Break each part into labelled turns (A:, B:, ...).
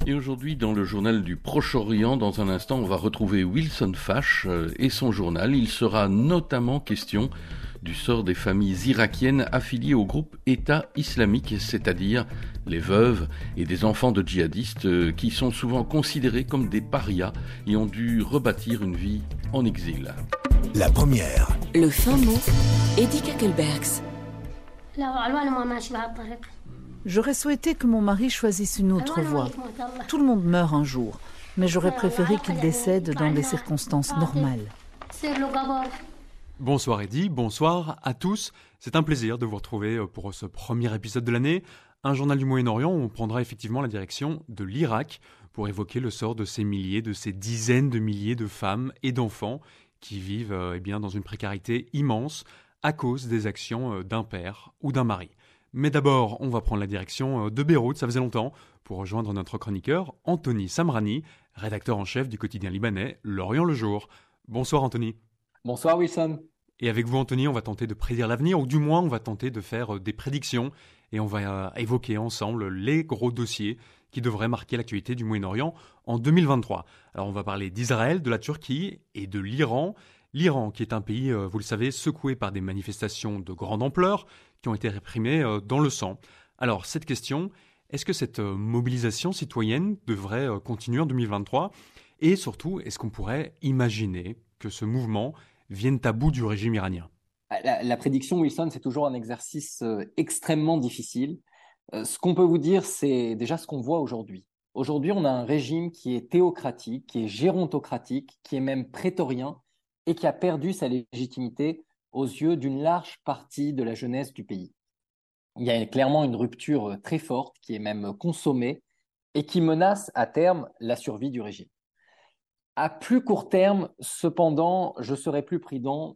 A: Et aujourd'hui, dans le journal du Proche-Orient, dans un instant, on va retrouver Wilson Fash et son journal. Il sera notamment question du sort des familles irakiennes affiliées au groupe État islamique, c'est-à-dire les veuves et des enfants de djihadistes qui sont souvent considérés comme des parias et ont dû rebâtir une vie en exil.
B: La première.
C: Le fin mot, Eddie Kakelbergs.
D: J'aurais souhaité que mon mari choisisse une autre voie. Tout le monde meurt un jour, mais j'aurais préféré qu'il décède dans des circonstances normales.
E: Bonsoir Eddy, bonsoir à tous. C'est un plaisir de vous retrouver pour ce premier épisode de l'année. Un journal du Moyen-Orient où on prendra effectivement la direction de l'Irak pour évoquer le sort de ces milliers, de ces dizaines de milliers de femmes et d'enfants qui vivent dans une précarité immense à cause des actions d'un père ou d'un mari. Mais d'abord, on va prendre la direction de Beyrouth, ça faisait longtemps, pour rejoindre notre chroniqueur Anthony Samrani, rédacteur en chef du quotidien libanais L'Orient le Jour. Bonsoir Anthony.
F: Bonsoir Wilson.
E: Et avec vous Anthony, on va tenter de prédire l'avenir, ou du moins on va tenter de faire des prédictions, et on va évoquer ensemble les gros dossiers qui devraient marquer l'actualité du Moyen-Orient en 2023. Alors on va parler d'Israël, de la Turquie et de l'Iran. L'Iran qui est un pays, vous le savez, secoué par des manifestations de grande ampleur qui ont été réprimées dans le sang. Alors cette question, est-ce que cette mobilisation citoyenne devrait continuer en 2023 ? Et surtout, est-ce qu'on pourrait imaginer que ce mouvement vienne à bout du régime iranien ?
F: La prédiction, Wilson, c'est toujours un exercice extrêmement difficile. Ce qu'on peut vous dire, c'est déjà ce qu'on voit aujourd'hui. Aujourd'hui, on a un régime qui est théocratique, qui est gérontocratique, qui est même prétorien et qui a perdu sa légitimité aux yeux d'une large partie de la jeunesse du pays. Il y a clairement une rupture très forte qui est même consommée et qui menace à terme la survie du régime. À plus court terme, cependant, je serai plus prudent,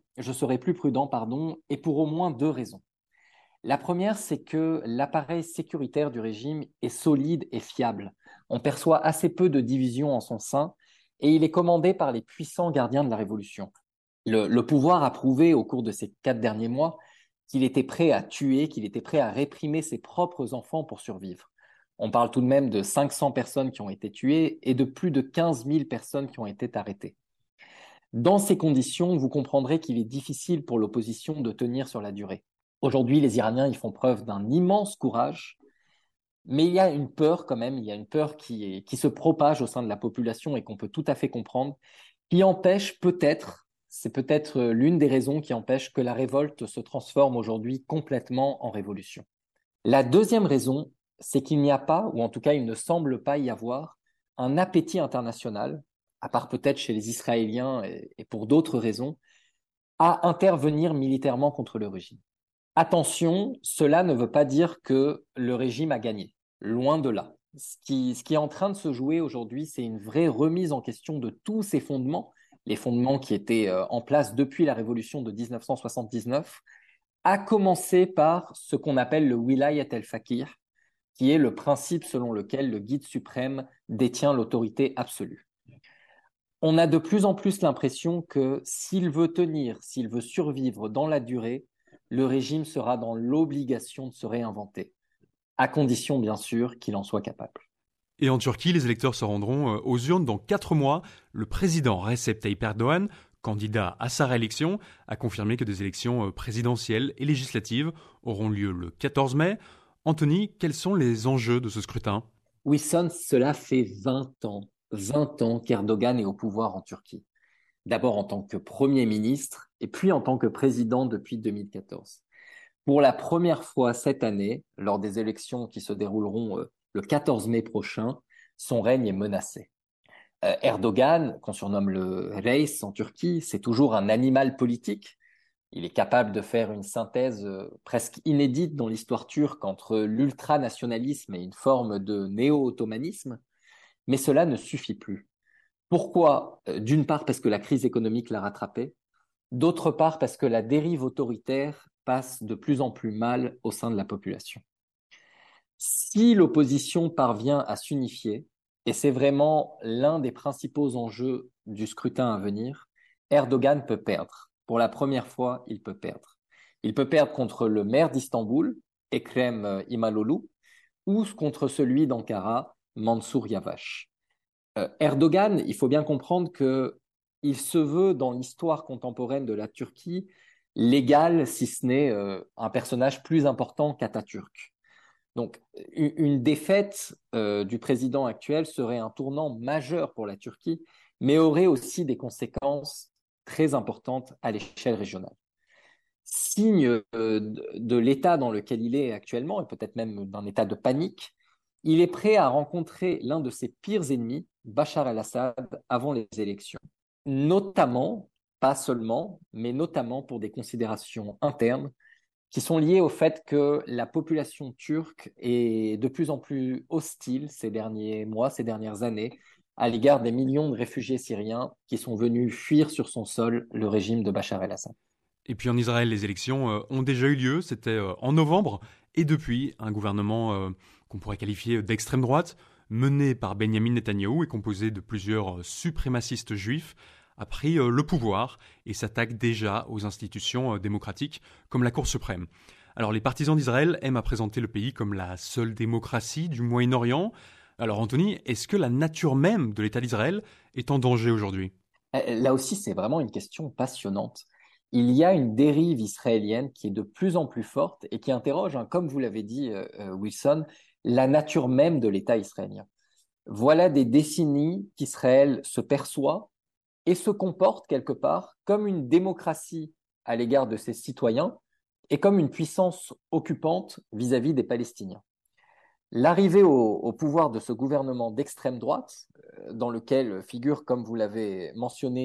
F: et pour au moins deux raisons. La première, c'est que l'appareil sécuritaire du régime est solide et fiable. On perçoit assez peu de divisions en son sein et il est commandé par les puissants gardiens de la révolution. Le pouvoir a prouvé au cours de ces 4 derniers mois qu'il était prêt à tuer, qu'il était prêt à réprimer ses propres enfants pour survivre. On parle tout de même de 500 personnes qui ont été tuées et de plus de 15 000 personnes qui ont été arrêtées. Dans ces conditions, vous comprendrez qu'il est difficile pour l'opposition de tenir sur la durée. Aujourd'hui, les Iraniens ils font preuve d'un immense courage, mais il y a une peur quand même, il y a une peur qui se propage au sein de la population et qu'on peut tout à fait comprendre, qui empêche peut-être, c'est peut-être l'une des raisons qui empêche que la révolte se transforme aujourd'hui complètement en révolution. La deuxième raison, c'est qu'il n'y a pas, ou en tout cas il ne semble pas y avoir, un appétit international, à part peut-être chez les Israéliens et pour d'autres raisons, à intervenir militairement contre le régime. Attention, cela ne veut pas dire que le régime a gagné, loin de là. Ce qui est en train de se jouer aujourd'hui, c'est une vraie remise en question de tous ces fondements, les fondements qui étaient en place depuis la révolution de 1979, à commencer par ce qu'on appelle le Wilayat el-Fakir, qui est le principe selon lequel le guide suprême détient l'autorité absolue. On a de plus en plus l'impression que s'il veut tenir, s'il veut survivre dans la durée, le régime sera dans l'obligation de se réinventer, à condition bien sûr qu'il en soit capable.
E: Et en Turquie, les électeurs se rendront aux urnes dans 4 mois. Le président Recep Tayyip Erdogan, candidat à sa réélection, a confirmé que des élections présidentielles et législatives auront lieu le 14 mai. Anthony, quels sont les enjeux de ce scrutin ?
F: Wilson, cela fait 20 ans qu'Erdogan est au pouvoir en Turquie. D'abord en tant que Premier ministre et puis en tant que président depuis 2014. Pour la première fois cette année, lors des élections qui se dérouleront le 14 mai prochain, son règne est menacé. Erdogan, qu'on surnomme le Reis en Turquie, c'est toujours un animal politique. Il est capable de faire une synthèse presque inédite dans l'histoire turque entre l'ultranationalisme et une forme de néo-ottomanisme, mais cela ne suffit plus. Pourquoi ? D'une part parce que la crise économique l'a rattrapé, d'autre part parce que la dérive autoritaire passe de plus en plus mal au sein de la population. Si l'opposition parvient à s'unifier, et c'est vraiment l'un des principaux enjeux du scrutin à venir, Erdogan peut perdre. Pour la première fois, il peut perdre. Il peut perdre contre le maire d'Istanbul, Ekrem İmamoğlu, ou contre celui d'Ankara, Mansour Yavaş. Erdogan, il faut bien comprendre qu'il se veut, dans l'histoire contemporaine de la Turquie, l'égal, si ce n'est un personnage plus important qu'Atatürk. Donc, une défaite du président actuel serait un tournant majeur pour la Turquie, mais aurait aussi des conséquences très importantes à l'échelle régionale. Signe de l'état dans lequel il est actuellement, et peut-être même d'un état de panique, il est prêt à rencontrer l'un de ses pires ennemis, Bachar el-Assad, avant les élections. Notamment, pas seulement, mais notamment pour des considérations internes qui sont liées au fait que la population turque est de plus en plus hostile ces derniers mois, ces dernières années, à l'égard des millions de réfugiés syriens qui sont venus fuir sur son sol le régime de Bachar el-Assad.
E: Et puis en Israël, les élections ont déjà eu lieu, c'était en novembre, et depuis, un gouvernement qu'on pourrait qualifier d'extrême droite, mené par Benyamin Netanyahou et composé de plusieurs suprémacistes juifs, a pris le pouvoir et s'attaque déjà aux institutions démocratiques comme la Cour suprême. Alors les partisans d'Israël aiment à présenter le pays comme la seule démocratie du Moyen-Orient. Alors Anthony, est-ce que la nature même de l'État d'Israël est en danger aujourd'hui ?
F: Là aussi, c'est vraiment une question passionnante. Il y a une dérive israélienne qui est de plus en plus forte et qui interroge, comme vous l'avez dit, Wilson, la nature même de l'État israélien. Voilà des décennies qu'Israël se perçoit et se comporte quelque part comme une démocratie à l'égard de ses citoyens et comme une puissance occupante vis-à-vis des Palestiniens. L'arrivée au pouvoir de ce gouvernement d'extrême droite, dans lequel figurent, comme vous l'avez mentionné,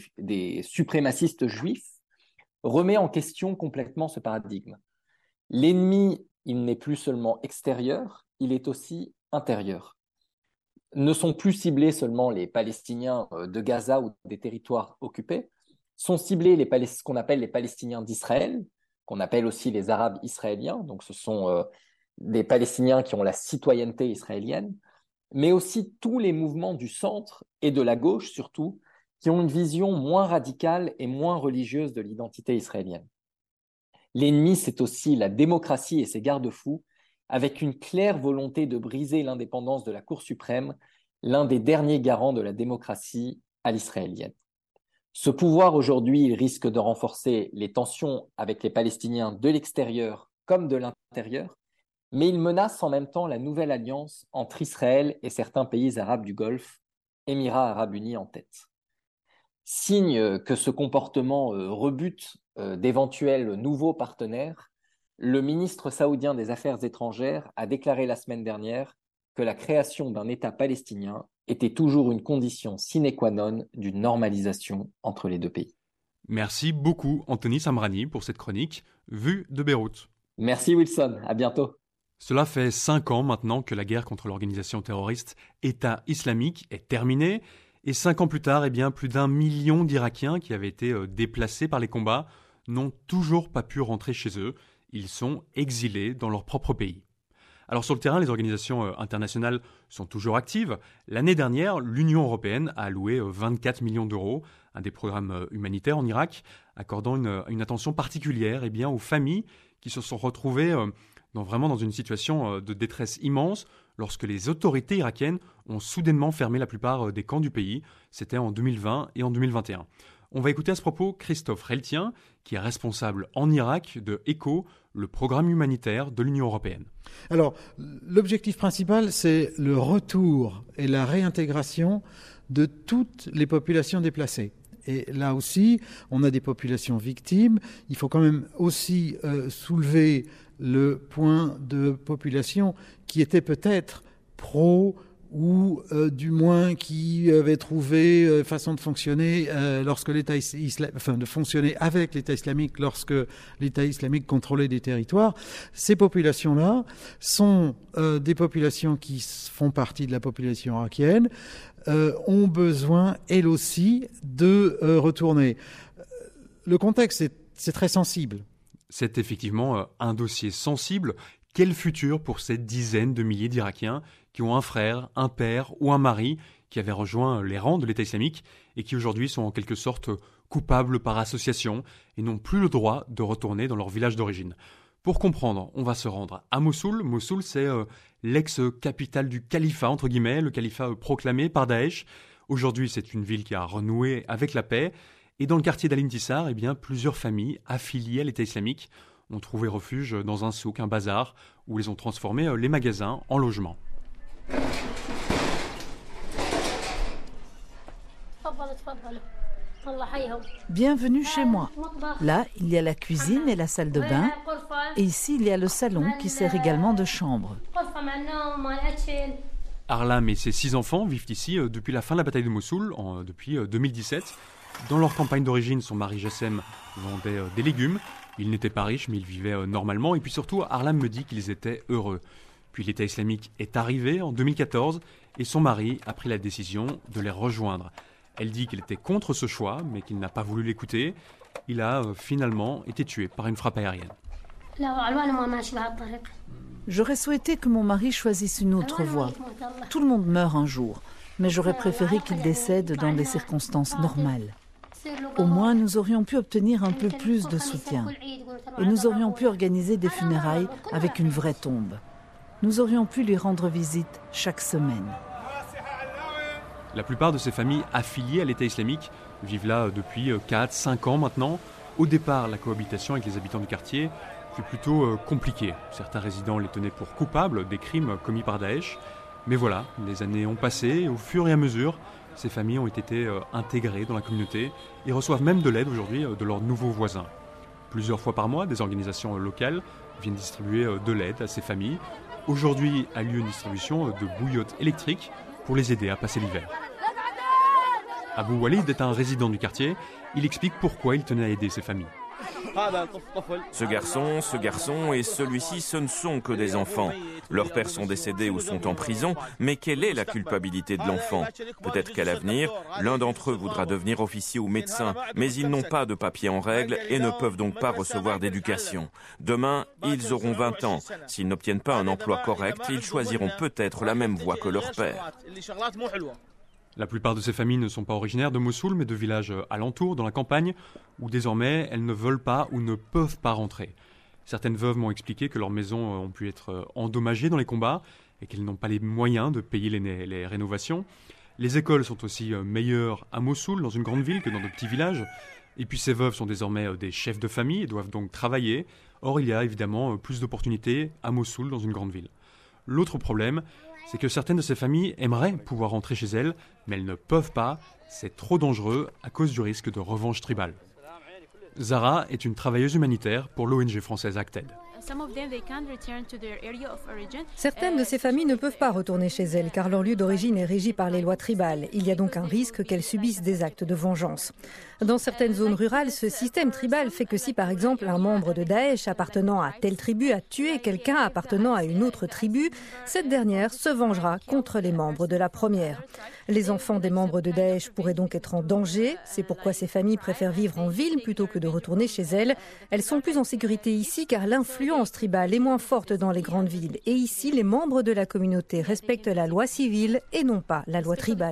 F: des suprémacistes juifs, remet en question complètement ce paradigme. L'ennemi, il n'est plus seulement extérieur, il est aussi intérieur. Ne sont plus ciblés seulement les Palestiniens de Gaza ou des territoires occupés, sont ciblés ce qu'on appelle les Palestiniens d'Israël, qu'on appelle aussi les Arabes israéliens, donc ce sont des Palestiniens qui ont la citoyenneté israélienne, mais aussi tous les mouvements du centre et de la gauche surtout, qui ont une vision moins radicale et moins religieuse de l'identité israélienne. L'ennemi, c'est aussi la démocratie et ses garde-fous, avec une claire volonté de briser l'indépendance de la Cour suprême, l'un des derniers garants de la démocratie à l'israélienne. Ce pouvoir, aujourd'hui, il risque de renforcer les tensions avec les Palestiniens de l'extérieur comme de l'intérieur, mais il menace en même temps la nouvelle alliance entre Israël et certains pays arabes du Golfe, Émirats arabes unis en tête. Signe que ce comportement rebute d'éventuels nouveaux partenaires, le ministre saoudien des Affaires étrangères a déclaré la semaine dernière que la création d'un État palestinien était toujours une condition sine qua non d'une normalisation entre les deux pays.
E: Merci beaucoup Anthony Samrani pour cette chronique vue de Beyrouth.
F: Merci Wilson, à bientôt.
E: Cela fait 5 ans maintenant que la guerre contre l'organisation terroriste État islamique est terminée. Et 5 ans plus tard, plus d'1 million d'Irakiens qui avaient été déplacés par les combats n'ont toujours pas pu rentrer chez eux. Ils sont exilés dans leur propre pays. Alors sur le terrain, les organisations internationales sont toujours actives. L'année dernière, l'Union européenne a alloué 24 millions d'euros à des programmes humanitaires en Irak, accordant une attention particulière aux familles qui se sont retrouvées dans une situation de détresse immense lorsque les autorités irakiennes ont soudainement fermé la plupart des camps du pays. C'était en 2020 et en 2021. On va écouter à ce propos Christophe Reltien, qui est responsable en Irak de ECHO, le programme humanitaire de l'Union européenne.
B: Alors, l'objectif principal, c'est le retour et la réintégration de toutes les populations déplacées. Et là aussi, on a des populations victimes. Il faut quand même aussi soulever le point de population qui était peut-être pro ou du moins qui avait trouvé façon de fonctionner lorsque l'État de fonctionner avec l'État islamique lorsque l'État islamique contrôlait des territoires. Ces populations-là sont des populations qui font partie de la population irakienne, ont besoin, elles aussi, de retourner. Le contexte, c'est très sensible.
E: C'est effectivement un dossier sensible. Quel futur pour ces dizaines de milliers d'Irakiens qui ont un frère, un père ou un mari qui avaient rejoint les rangs de l'État islamique et qui aujourd'hui sont en quelque sorte coupables par association et n'ont plus le droit de retourner dans leur village d'origine. Pour comprendre, on va se rendre à Mossoul. Mossoul, c'est l'ex-capitale du califat, entre guillemets, le califat proclamé par Daesh. Aujourd'hui, c'est une ville qui a renoué avec la paix. Et dans le quartier d'Al-Intisar, plusieurs familles affiliées à l'État islamique ont trouvé refuge dans un souk, un bazar, où ils ont transformé les magasins en logements.
D: Bienvenue chez moi. Là, il y a la cuisine et la salle de bain. Et ici, il y a le salon qui sert également de chambre.
E: Arlam et ses 6 enfants vivent ici depuis la fin de la bataille de Mossoul, depuis 2017. Dans leur campagne d'origine, son mari Jassem vendait des légumes. Ils n'étaient pas riches, mais ils vivaient normalement. Et puis surtout, Arlam me dit qu'ils étaient heureux. Puis l'État islamique est arrivé en 2014 et son mari a pris la décision de les rejoindre. Elle dit qu'il était contre ce choix, mais qu'il n'a pas voulu l'écouter. Il a finalement été tué par une frappe aérienne.
D: J'aurais souhaité que mon mari choisisse une autre voie. Tout le monde meurt un jour, mais j'aurais préféré qu'il décède dans des circonstances normales. Au moins, nous aurions pu obtenir un peu plus de soutien. Et nous aurions pu organiser des funérailles avec une vraie tombe. Nous aurions pu lui rendre visite chaque semaine.
E: La plupart de ces familles affiliées à l'État islamique vivent là depuis 4-5 ans maintenant. Au départ, la cohabitation avec les habitants du quartier fut plutôt compliquée. Certains résidents les tenaient pour coupables des crimes commis par Daesh. Mais voilà, les années ont passé et au fur et à mesure, ces familles ont été intégrées dans la communauté et reçoivent même de l'aide aujourd'hui de leurs nouveaux voisins. Plusieurs fois par mois, des organisations locales viennent distribuer de l'aide à ces familles. Aujourd'hui a lieu une distribution de bouillottes électriques pour les aider à passer l'hiver. Abou Walid est un résident du quartier. Il explique pourquoi il tenait à aider ces familles.
G: Ce garçon et celui-ci, ce ne sont que des enfants. Leurs pères sont décédés ou sont en prison, mais quelle est la culpabilité de l'enfant? Peut-être qu'à l'avenir, l'un d'entre eux voudra devenir officier ou médecin, mais ils n'ont pas de papier en règle et ne peuvent donc pas recevoir d'éducation. Demain, ils auront 20 ans. S'ils n'obtiennent pas un emploi correct, ils choisiront peut-être la même voie que leur père.
E: La plupart de ces familles ne sont pas originaires de Mossoul, mais de villages alentours, dans la campagne, où désormais elles ne veulent pas ou ne peuvent pas rentrer. Certaines veuves m'ont expliqué que leurs maisons ont pu être endommagées dans les combats et qu'elles n'ont pas les moyens de payer les rénovations. Les écoles sont aussi meilleures à Mossoul, dans une grande ville, que dans de petits villages. Et puis ces veuves sont désormais des chefs de famille et doivent donc travailler. Or, il y a évidemment plus d'opportunités à Mossoul, dans une grande ville. L'autre problème, c'est que certaines de ces familles aimeraient pouvoir rentrer chez elles, mais elles ne peuvent pas. C'est trop dangereux à cause du risque de revanche tribale. Zara est une travailleuse humanitaire pour l'ONG française Acted.
H: Certaines de ces familles ne peuvent pas retourner chez elles car leur lieu d'origine est régi par les lois tribales. Il y a donc un risque qu'elles subissent des actes de vengeance. Dans certaines zones rurales, ce système tribal fait que si par exemple un membre de Daesh appartenant à telle tribu a tué quelqu'un appartenant à une autre tribu, cette dernière se vengera contre les membres de la première. Les enfants des membres de Daesh pourraient donc être en danger. C'est pourquoi ces familles préfèrent vivre en ville plutôt que de retourner chez elles. Elles sont plus en sécurité ici car l'influence tribale est moins forte dans les grandes villes. Et ici, les membres de la communauté respectent la loi civile et non pas la loi tribale.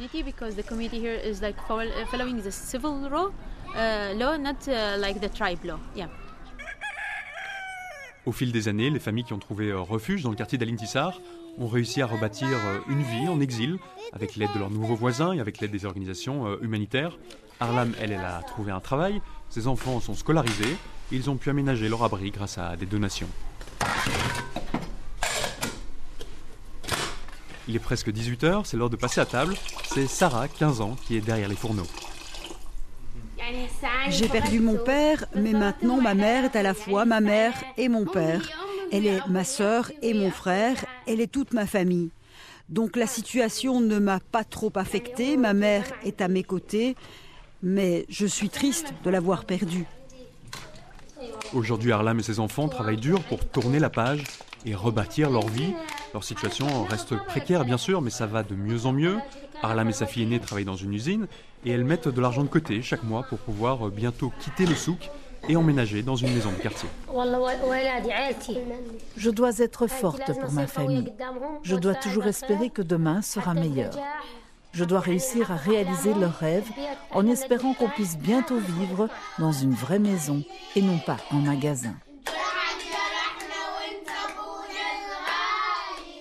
E: Au fil des années, les familles qui ont trouvé refuge dans le quartier d'Al-Intisar ont réussi à rebâtir une vie en exil avec l'aide de leurs nouveaux voisins et avec l'aide des organisations humanitaires. Arlam, elle a trouvé un travail, ses enfants sont scolarisés et ils ont pu aménager leur abri grâce à des donations. Il est presque 18h, c'est l'heure de passer à table. C'est Sarah, 15 ans, qui est derrière les fourneaux.
I: J'ai perdu mon père, mais maintenant ma mère est à la fois ma mère et mon père. Elle est ma sœur et mon frère, elle est toute ma famille. Donc la situation ne m'a pas trop affectée, ma mère est à mes côtés, mais je suis triste de l'avoir perdue.
E: Aujourd'hui, Arlam et ses enfants travaillent dur pour tourner la page et rebâtir leur vie. Leur situation reste précaire bien sûr, mais ça va de mieux en mieux. Arlam et sa fille aînée travaillent dans une usine et elles mettent de l'argent de côté chaque mois pour pouvoir bientôt quitter le souk et emménager dans une maison de quartier.
D: Je dois être forte pour ma famille. Je dois toujours espérer que demain sera meilleur. Je dois réussir à réaliser leurs rêves en espérant qu'on puisse bientôt vivre dans une vraie maison et non pas en magasin.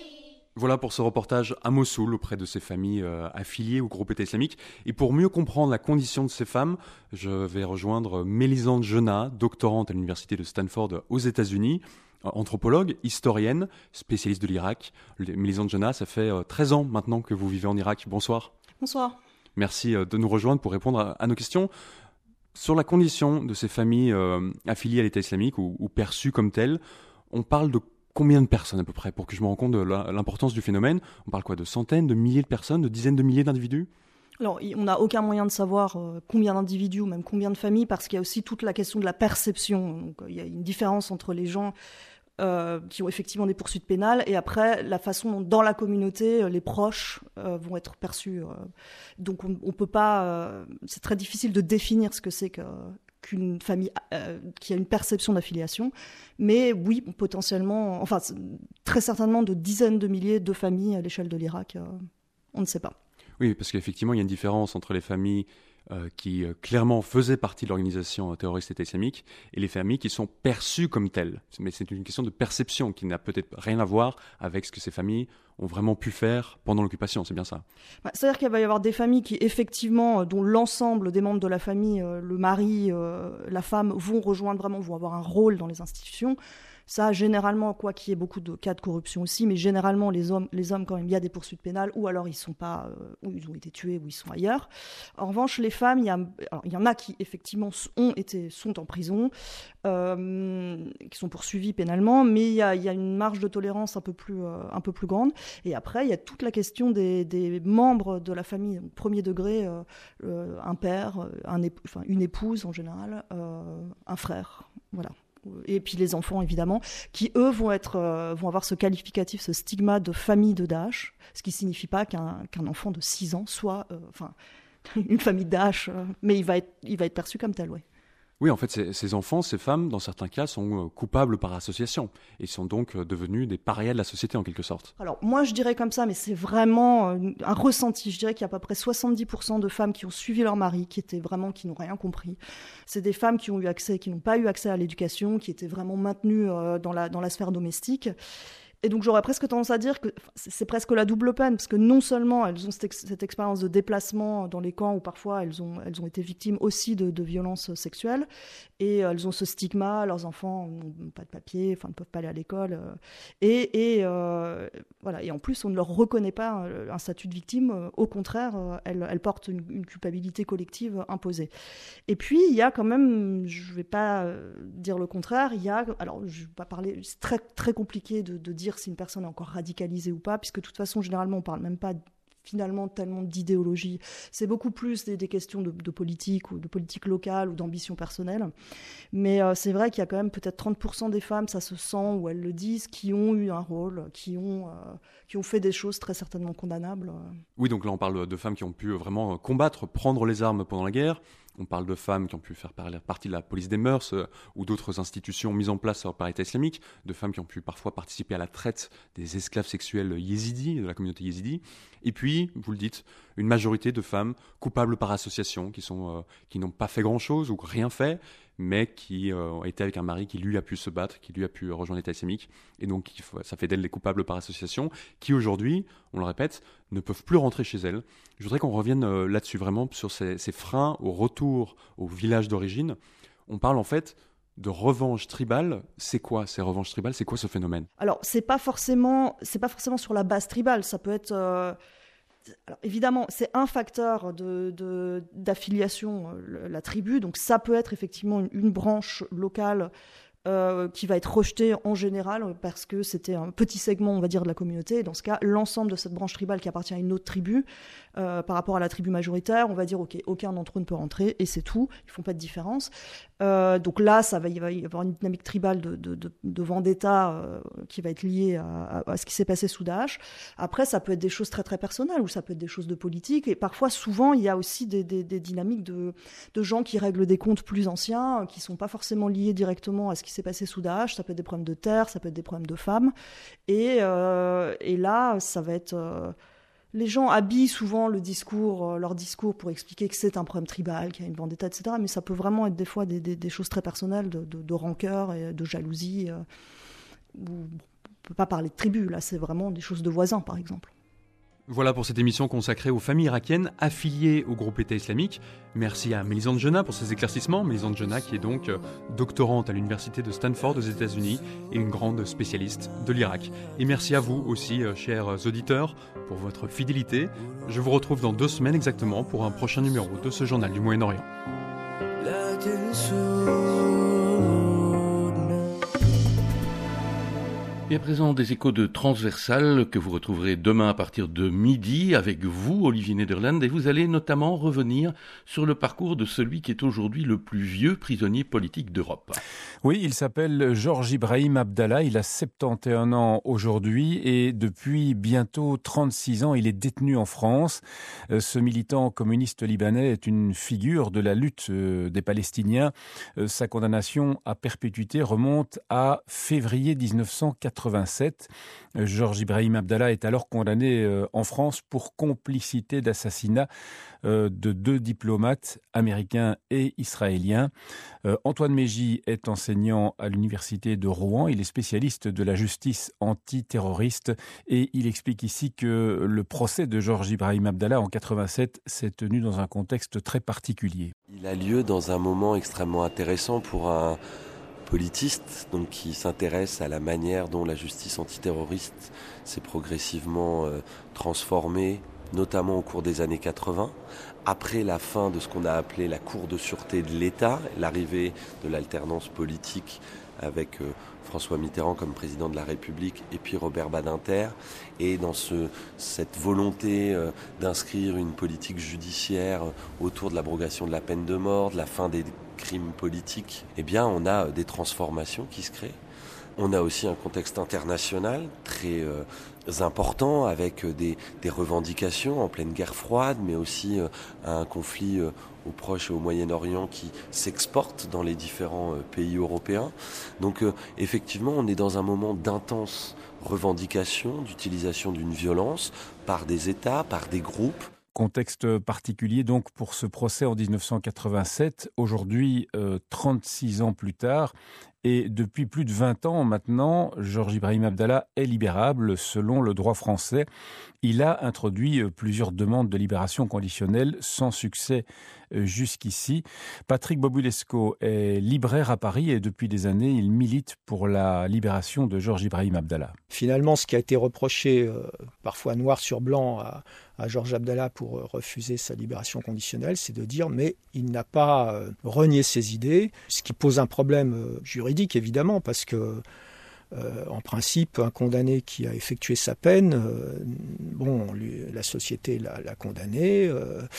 E: Voilà pour ce reportage à Mossoul auprès de ces familles affiliées au groupe État islamique. Et pour mieux comprendre la condition de ces femmes, je vais rejoindre Mélisande Genat, doctorante à l'université de Stanford aux États-Unis, anthropologue, historienne, spécialiste de l'Irak. Mélisande Genat, ça fait 13 ans maintenant que vous vivez en Irak. Bonsoir.
J: Bonsoir.
E: Merci de nous rejoindre pour répondre à nos questions. Sur la condition de ces familles affiliées à l'État islamique ou perçues comme telles, on parle de combien de personnes à peu près, pour que je me rende compte de l'importance du phénomène? On parle quoi, de centaines, de milliers de personnes, de dizaines de milliers d'individus?
J: Alors, on n'a aucun moyen de savoir combien d'individus ou même combien de familles, parce qu'il y a aussi toute la question de la perception. Donc, il y a une différence entre les gens qui ont effectivement des poursuites pénales et après la façon dont dans la communauté les proches vont être perçus. Donc, on peut pas. C'est très difficile de définir ce que c'est qu'une famille qui a une perception d'affiliation, mais oui, potentiellement, enfin très certainement de dizaines de milliers de familles à l'échelle de l'Irak, on ne sait pas.
E: Oui, parce qu'effectivement, il y a une différence entre les familles qui clairement faisaient partie de l'organisation terroriste État islamique et les familles qui sont perçues comme telles. Mais c'est une question de perception qui n'a peut-être rien à voir avec ce que ces familles ont vraiment pu faire pendant l'occupation, c'est bien ça?
J: C'est-à-dire qu'il va y avoir des familles qui, effectivement, dont l'ensemble des membres de la famille, le mari, la femme, vont avoir un rôle dans les institutions. Ça, généralement, quoi qu'il y ait beaucoup de cas de corruption aussi, mais généralement, les hommes, quand même, il y a des poursuites pénales, ou alors ils sont pas, ou ils ont été tués, ou ils sont ailleurs. En revanche, les femmes, il y en a qui, effectivement, sont en prison, qui sont poursuivies pénalement, mais il y a une marge de tolérance un peu plus grande. Et après, il y a toute la question des membres de la famille, premier degré, un père, une épouse en général, un frère, voilà. Et puis les enfants, évidemment, qui, eux, vont avoir ce qualificatif, ce stigma de famille de Daesh, ce qui ne signifie pas qu'un enfant de 6 ans soit une famille Daesh, mais il va être perçu comme tel, oui.
E: Oui, en fait, ces enfants, ces femmes, dans certains cas, sont coupables par association et sont donc devenus des parias de la société, en quelque sorte.
J: Alors, moi, je dirais comme ça, mais c'est vraiment un ressenti. Je dirais qu'il y a à peu près 70% de femmes qui ont suivi leur mari, qui n'ont rien compris. C'est des femmes qui n'ont pas eu accès à l'éducation, qui étaient vraiment maintenues dans la sphère domestique. Et donc j'aurais presque tendance à dire que c'est presque la double peine, parce que non seulement elles ont cette expérience de déplacement dans les camps où parfois elles ont été victimes aussi de violences sexuelles, et elles ont ce stigma, leurs enfants n'ont pas de papier, ne peuvent pas aller à l'école, voilà. Et en plus on ne leur reconnaît pas un statut de victime, au contraire, elles portent une culpabilité collective imposée. Et puis il y a quand même, je ne vais pas dire le contraire, alors je vais pas parler, c'est très, très compliqué de dire si une personne est encore radicalisée ou pas, puisque de toute façon, généralement, on ne parle même pas finalement tellement d'idéologie. C'est beaucoup plus des questions de politique ou de politique locale ou d'ambition personnelle. Mais c'est vrai qu'il y a quand même peut-être 30% des femmes, ça se sent, ou elles le disent, qui ont eu un rôle, qui ont fait des choses très certainement condamnables.
E: Oui, donc là, on parle de femmes qui ont pu vraiment combattre, prendre les armes pendant la guerre. On parle de femmes qui ont pu faire partie de la police des mœurs ou d'autres institutions mises en place par l'État islamique, de femmes qui ont pu parfois participer à la traite des esclaves sexuels yézidis, de la communauté yézidi. Et puis, vous le dites, une majorité de femmes coupables par association, qui n'ont pas fait grand-chose ou rien fait, mais qui étaient avec un mari qui, lui, a pu se battre, qui, lui, a pu rejoindre l'État islamique. Et donc, ça fait d'elles des coupables par association, qui, aujourd'hui, on le répète, ne peuvent plus rentrer chez elles. Je voudrais qu'on revienne là-dessus, vraiment, sur ces freins au retour au village d'origine. On parle, en fait, de revanche tribale. C'est quoi ces revanches tribales? C'est quoi ce phénomène?
J: Alors, c'est pas forcément sur la base tribale. Ça peut être... Alors, évidemment, c'est un facteur d'affiliation, la tribu. Donc, ça peut être effectivement une branche locale qui va être rejetée en général parce que c'était un petit segment, on va dire, de la communauté. Et dans ce cas, l'ensemble de cette branche tribale qui appartient à une autre tribu, par rapport à la tribu majoritaire, on va dire, OK, aucun d'entre eux ne peut rentrer, et c'est tout. Ils ne font pas de différence. Donc là, il va y avoir une dynamique tribale de vendetta qui va être liée à ce qui s'est passé sous Daesh. Après, ça peut être des choses très, très personnelles, ou ça peut être des choses de politique. Et parfois, souvent, il y a aussi des dynamiques de gens qui règlent des comptes plus anciens, qui ne sont pas forcément liés directement à ce qui s'est passé sous Daesh. Ça peut être des problèmes de terre, ça peut être des problèmes de femmes. Et là, ça va être... les gens habillent souvent leur discours pour expliquer que c'est un problème tribal, qu'il y a une vendetta, etc. Mais ça peut vraiment être des fois des choses très personnelles de rancœur et de jalousie. peut pas parler de tribu, là c'est vraiment des choses de voisins par exemple.
E: Voilà pour cette émission consacrée aux familles irakiennes affiliées au groupe État islamique. Merci à Mélisande Jena pour ses éclaircissements. Mélisande Jena qui est donc doctorante à l'université de Stanford aux États-Unis et une grande spécialiste de l'Irak. Et merci à vous aussi, chers auditeurs, pour votre fidélité. Je vous retrouve dans 2 semaines exactement pour un prochain numéro de ce journal du Moyen-Orient.
A: Et à présent, des échos de Transversal que vous retrouverez demain à partir de midi avec vous, Olivier Nederland, et vous allez notamment revenir sur le parcours de celui qui est aujourd'hui le plus vieux prisonnier politique d'Europe.
K: Oui, il s'appelle Georges Ibrahim Abdallah, il a 71 ans aujourd'hui et depuis bientôt 36 ans, il est détenu en France. Ce militant communiste libanais est une figure de la lutte des Palestiniens. Sa condamnation à perpétuité remonte à février 1987. Georges Ibrahim Abdallah est alors condamné en France pour complicité d'assassinat de 2 diplomates américains et israéliens. Antoine Mégy est enseignant à l'université de Rouen. Il est spécialiste de la justice antiterroriste et il explique ici que le procès de Georges Ibrahim Abdallah en 87 s'est tenu dans un contexte très particulier.
L: Il a lieu dans un moment extrêmement intéressant pour un politiste, donc qui s'intéresse à la manière dont la justice antiterroriste s'est progressivement transformée, notamment au cours des années 80, après la fin de ce qu'on a appelé la Cour de sûreté de l'État, l'arrivée de l'alternance politique avec François Mitterrand comme président de la République et puis Robert Badinter, et dans cette volonté d'inscrire une politique judiciaire autour de l'abrogation de la peine de mort, de la fin des crimes politiques, eh bien on a des transformations qui se créent. On a aussi un contexte international très important avec des revendications en pleine guerre froide, mais aussi un conflit au Proche et au Moyen-Orient qui s'exporte dans les différents pays européens. Donc effectivement, on est dans un moment d'intense revendication, d'utilisation d'une violence par des États, par des groupes.
K: Contexte particulier donc pour ce procès en 1987, aujourd'hui 36 ans plus tard. Et depuis plus de 20 ans maintenant, Georges Ibrahim Abdallah est libérable selon le droit français. Il a introduit plusieurs demandes de libération conditionnelle sans succès jusqu'ici. Patrick Bobulesco est libraire à Paris et depuis des années, il milite pour la libération de Georges Ibrahim Abdallah.
M: Finalement, ce qui a été reproché, parfois noir sur blanc, à Georges Abdallah pour refuser sa libération conditionnelle, c'est de dire mais il n'a pas renié ses idées, ce qui pose un problème juridique évidemment parce que en principe, un condamné qui a effectué sa peine, la société l'a condamné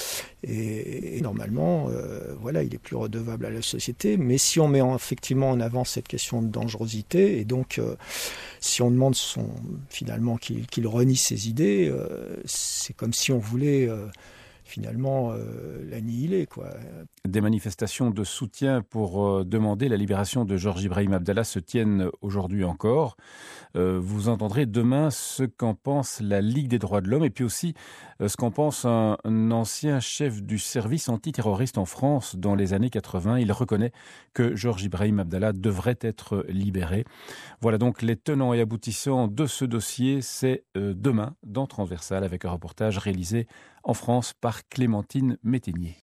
M: et normalement, il est plus redevable à la société. Mais si on met effectivement en avant cette question de dangerosité et donc si on demande finalement qu'il renie ses idées, c'est comme si on voulait finalement l'annihiler, quoi.
K: Des manifestations de soutien pour demander la libération de Georges Ibrahim Abdallah se tiennent aujourd'hui encore. Vous entendrez demain ce qu'en pense la Ligue des droits de l'homme et puis aussi ce qu'en pense un ancien chef du service antiterroriste en France dans les années 80. Il reconnaît que Georges Ibrahim Abdallah devrait être libéré. Voilà donc les tenants et aboutissants de ce dossier. C'est demain dans Transversal avec un reportage réalisé en France par Clémentine Métainier.